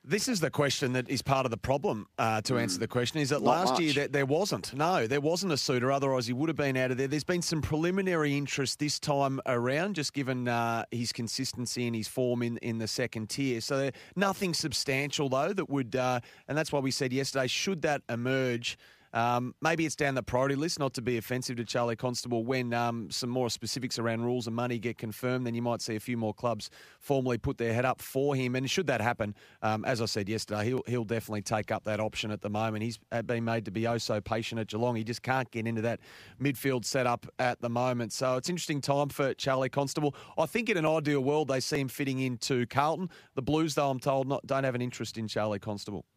This is the question that is part of the problem to answer the question, is that Not last year much. there wasn't. No, there wasn't a suitor, otherwise he would have been out of there. There's been some preliminary interest this time around, just given his consistency and his form in the second tier. So nothing substantial, though, that would, and that's why we said yesterday, should that emerge, maybe it's down the priority list, not to be offensive to Charlie Constable, when some more specifics around rules and money get confirmed, then you might see a few more clubs formally put their head up for him. And should that happen, as I said yesterday, he'll definitely take up that option at the moment. He's been made to be oh so patient at Geelong. He just can't get into that midfield setup at the moment. So it's an interesting time for Charlie Constable. I think in an ideal world they see him fitting into Carlton. The Blues, though, I'm told, don't have an interest in Charlie Constable.